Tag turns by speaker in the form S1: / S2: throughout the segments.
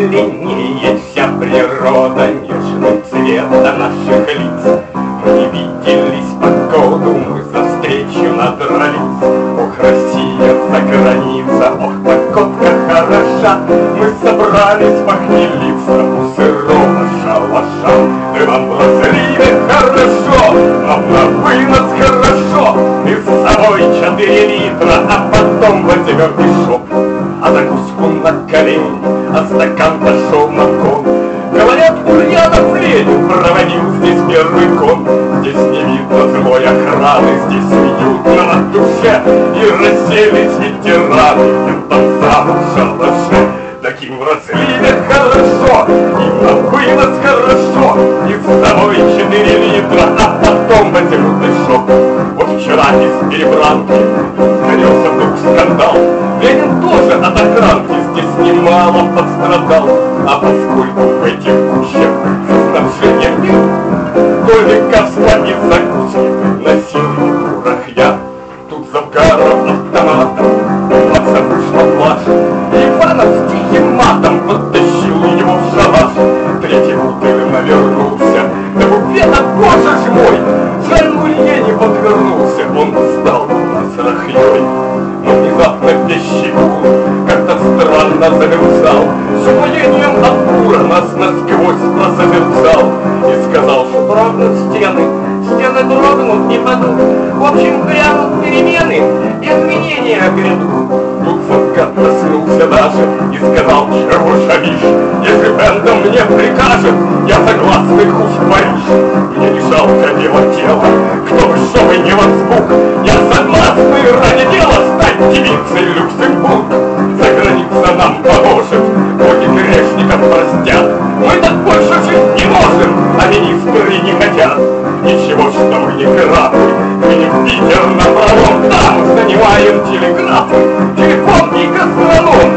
S1: зеленеет вся природа нежным цветом наших лиц. Мы не виделись по году, мы за встречу надрались. Ох, Россия, за граница, ох, погодка хороша. Мы собрались похмелиться у сырого шалаша. И нам было зримо хорошо, нам на вынос хорошо. И с собой 4 литра, а потом возьмем мешок. А закуску на колени, а стакан пошел на кон. Говорят, Ульянов Ленин проводил здесь первый кон. Здесь не видно злой охраны, здесь уютно на душе. И расселись ветераны в этом самом шалаше. Таким в разливе хорошо, и на вынос хорошо. И с собой 4 литра, а потом возьмут мешок. Вот вчера из перебранки занялся вдруг скандал. Ленин тоже от охранки здесь немало пострадал. А поскольку в этих кущах снабжения нет, то лекарства и закуски приносил урахья. Тут Завгаров автоматом подсобушно плачет. Иванов с тихим матом подтащил его в шалаш. Третий бутыль навернулся до буфета, боже ж мой! Жаль, Улье не подвернулся, он встал с рахьей. Но внезапно пищевул как-то странно замерзал. С упоением от бура нас насквозь прозамерзал. И сказал, что дрогнут стены дрогнут, не падут. В общем, грянут перемены, и изменения грядут. Тут Завгар проснулся даже и сказал, чего шалишь? Если бэндом мне прикажет, я согласный хуч Париж. Мне не жалко делать тело, кто бы шо бы не возбук. Я согласный ради дела стать девицей Люксембург. За граница нам поможет, боги грешников простят. Мы так больше жить не можем, а министры не хотят. Ничего, что мы не графы, мы не в Питер на пролом. Там занимаем телеграфы, телефон и гастроном.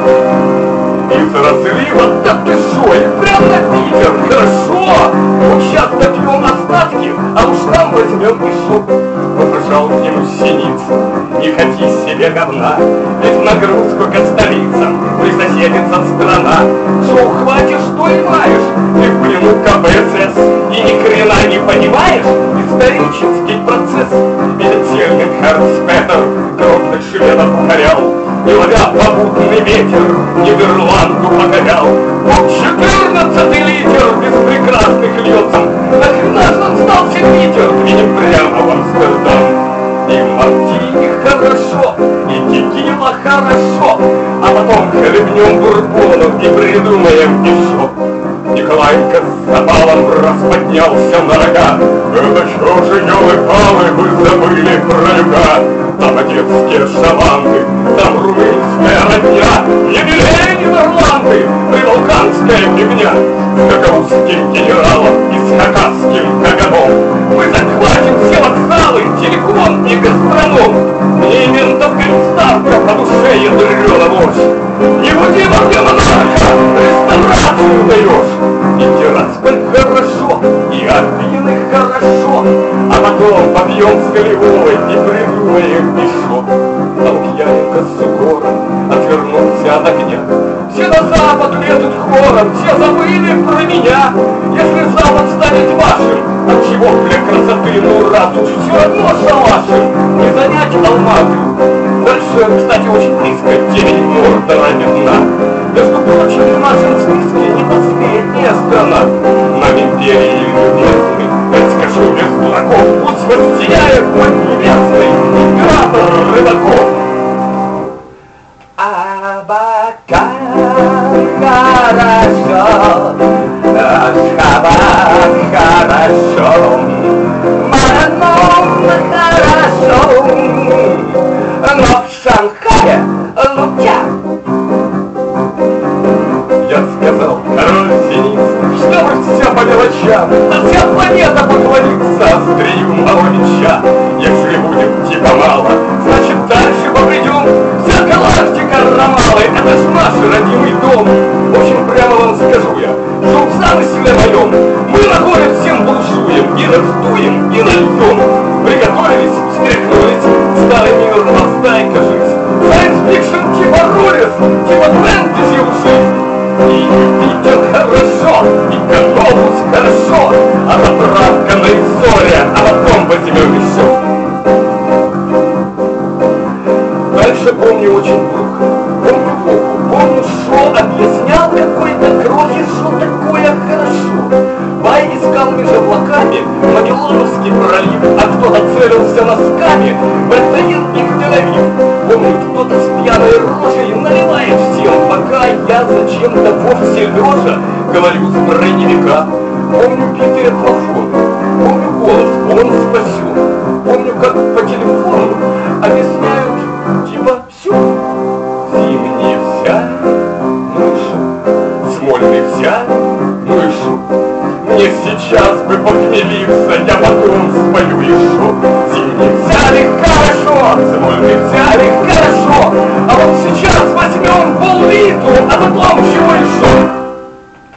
S1: Из разлива, да ты шо, и прям на Питер, хорошо. Вот сейчас допьем остатки, а уж там возьмем мешок. Побежал к нему Синицын, не хоти себе говна, ведь нагрузку к столицам присоседится страна. Шо ухватишь, что и маешь, ты в плену КПСС и ни хрена не понимаешь. Исторический процесс перед сильным Херцпетер крупных шведов укорял, и ловя попутный ветер Нидерланду покорял. Вот 14-й литер без прекрасных льется. Нахрена ж нам сдался Питер, двинем прямо в Амстердам. И мартини хорошо, и текила хорошо, а потом хлебнем бурбоном и придумаем мешок. Николаенко с запалом расподнялся на рога. Это что же, елы-палы, вы забыли про юга? Там одесские шаланды, там румынская родня. Не белее Нидерланды, прибалканская фигня. С гагаузским генералом и с хакасским каганом мы захватим все вокзалы, телеком и гастроном. Мне и ментовская ставка по душе ядрёна ложь. Не буди во мне монарха, реставрацию даешь. И Тирасполь хорошо, и Афины хорошо, а потом побьем с Голевой и придумаем мешок. А Лукьяненко с укором отвернулся от огня. Все на запад лезут хором, все забыли про меня. Если запад станет вашим, отчего для красоты, ну раз уж все равно шалашем, не занять Алматы. Дальше, кстати, очень близко, темень Мордора видна. Между прочим, в нашем списке не последняя страна. Нам империи любезны, я скажу без дураков, пусть воссияет мой небесный император Рыбаков. Абакан хорошо, Ашхабад хорошо, Мараном хорошо, но в Шанхае лучше. Я сказал, король Синицын, что вы все по мелочам, да вся планета поклонится острию моего меча. Если будет типа мало, значит дальше побредем. Вся галактика Ромалы, это ж наш родимый дом. В общем, прямо вам скажу я, что в замысле моем мы на горе всем буржуем и раздуем, и нальем. Приготовились, встряхнулись, старый мир нас дай-ка жизнь. Сайенс-фикшн типа Рурис, типа фэнтези уши. И Юпитер хорошо, и Коновус хорошо, а заправка на Исоре, а потом возьмем еще. Дальше помню очень плохо, помню плохо, помню, что объяснял какой-то крохи, что такое хорошо. Бай искал между облаками Магеллановский пролив, а кто-то целился носками в Альтаир и в Тель-Авив. Помню, кто-то с пьяной рожей наливает всем, пока я зачем-то вовсе лежа говорю с броневика. Помню битые плафоны, помню голос, он спасет. Помню, как по телефону объясняют, типа, все. Зимние взяли, ну и шо? Смольный взяли, ну и шо? Мне сейчас бы похмелиться, я потом спою и шо. Зимние взяли, хорошо, Смольный взяли,